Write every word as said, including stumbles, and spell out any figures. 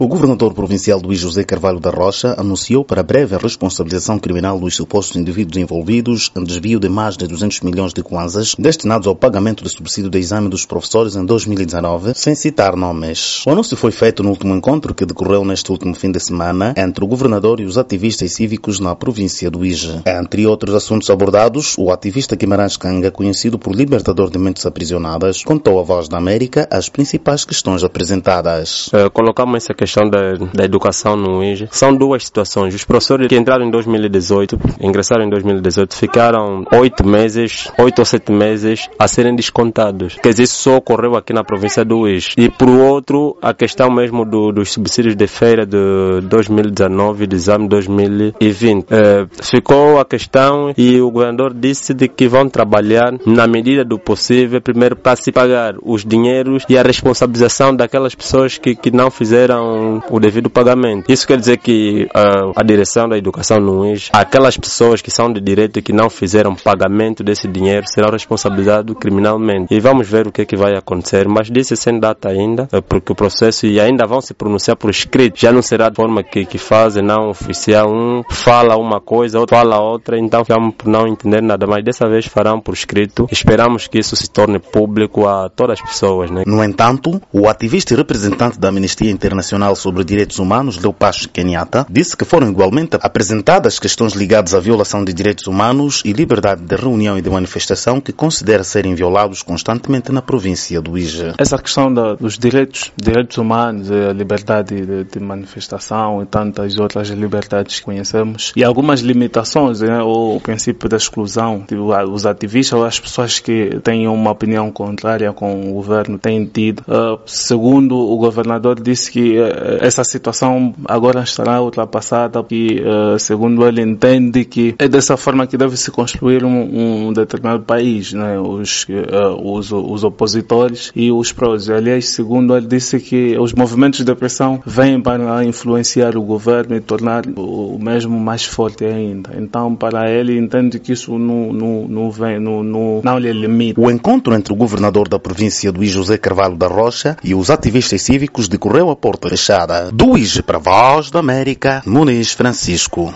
O governador provincial Luís José Carvalho da Rocha anunciou para breve a responsabilização criminal dos supostos indivíduos envolvidos em desvio de mais de duzentos milhões de kwanzas destinados ao pagamento do subsídio de exame dos professores em dois mil e dezenove, sem citar nomes. O anúncio foi feito no último encontro que decorreu neste último fim de semana entre o governador e os ativistas cívicos na província do Ije. Entre outros assuntos abordados, o ativista Guimarães Canga, conhecido por libertador de mentes aprisionadas, contou à Voz da América as principais questões apresentadas. Uh, colocamos essa questão Da, da educação no Ije. São duas situações. Os professores que entraram em dois mil e dezoito, ingressaram em dois mil e dezoito, ficaram oito meses, oito ou sete meses a serem descontados. Quer dizer, isso só ocorreu aqui na província do Ije. E por outro, a questão mesmo do, dos subsídios de feira de dois mil e dezenove e de exame dois mil e vinte. É, ficou a questão e o governador disse de que vão trabalhar na medida do possível, primeiro para se pagar os dinheiros e a responsabilização daquelas pessoas que, que não fizeram o devido pagamento. Isso quer dizer que uh, a direção da educação no Ije, aquelas pessoas que são de direito e que não fizeram pagamento desse dinheiro serão responsabilizados criminalmente. E vamos ver o que é que vai acontecer, mas disse sem data ainda, porque o processo e ainda vão se pronunciar por escrito. Já não será de forma que, que fazem, não oficial. Um fala uma coisa, outro fala outra, então ficamos por não entender nada, mas dessa vez farão por escrito. Esperamos que isso se torne público a todas as pessoas, né? No entanto, o ativista e representante da Amnistia Internacional sobre Direitos Humanos, Leopas Kenyatta, disse que foram igualmente apresentadas questões ligadas à violação de direitos humanos e liberdade de reunião e de manifestação que considera serem violados constantemente na província do Ije. Essa questão da, dos direitos, direitos humanos, a liberdade de, de manifestação e tantas outras liberdades que conhecemos e algumas limitações, né, ou o princípio da exclusão, tipo, os ativistas ou as pessoas que têm uma opinião contrária com o governo têm tido. Uh, segundo o governador, disse que uh, essa situação agora estará ultrapassada e, uh, segundo ele, entende que é dessa forma que deve se construir um, um determinado país, né? Os, uh, os, os opositores e os prós. Aliás, segundo ele, disse que os movimentos de pressão vêm para influenciar o governo e tornar o mesmo mais forte ainda. Então, para ele, entende que isso não, não, não, vem, não, não, não lhe limita. O encontro entre o governador da província do Ije, José Carvalho da Rocha, e os ativistas cívicos decorreu a porta fechada. Do Ije para a Voz da América, Muniz Francisco.